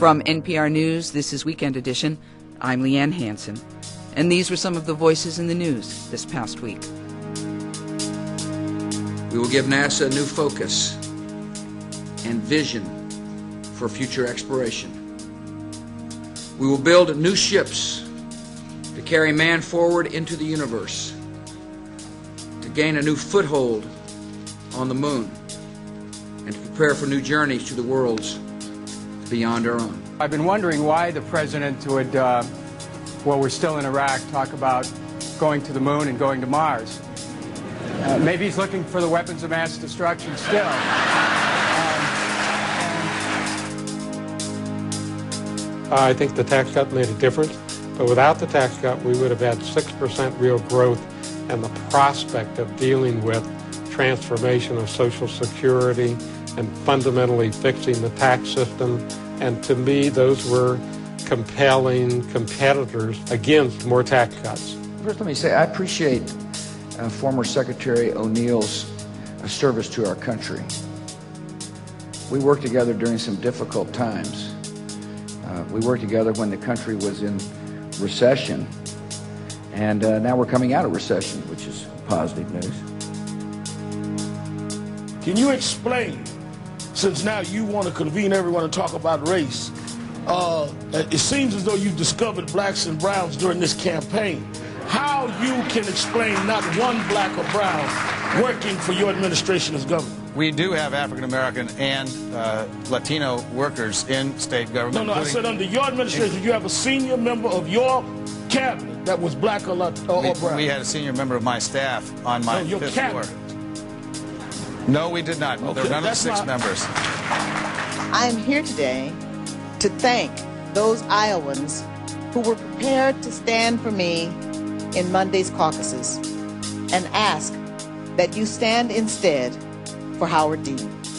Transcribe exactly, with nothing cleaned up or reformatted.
From N P R News, this is Weekend Edition. I'm Leanne Hansen, and these were some of the voices in the news this past week. We will give NASA a new focus and vision for future exploration. We will build new ships to carry man forward into the universe, to gain a new foothold on the moon, and to prepare for new journeys to the worlds beyond our own. I've been wondering why the president would, uh, while we're still in Iraq, talk about going to the moon and going to Mars. Uh, maybe he's looking for the weapons of mass destruction still. I think the tax cut made a difference, but without the tax cut, we would have had six percent real growth and the prospect of dealing with transformation of Social Security and fundamentally fixing the tax system. And to me, those were compelling competitors against more tax cuts. First, let me say I appreciate uh, former Secretary O'Neill's uh, service to our country. We worked together during some difficult times. Uh, we worked together when the country was in recession, and uh, now we're coming out of recession, which is positive news. Can you explain, since now you want to convene everyone and talk about race, uh, it seems as though you've discovered blacks and browns during this campaign, how you can explain not one black or brown working for your administration as governor? We do have African-American and uh, Latino workers in state government. No, no, I said under your administration, you have a senior member of your cabinet that was black or, Lat or, we, or brown. We had a senior member of my staff on my no, your fifth cabinet. floor. No, we did not. Okay, there were none of the six my... members. I am here today to thank those Iowans who were prepared to stand for me in Monday's caucuses and ask that you stand instead for Howard Dean.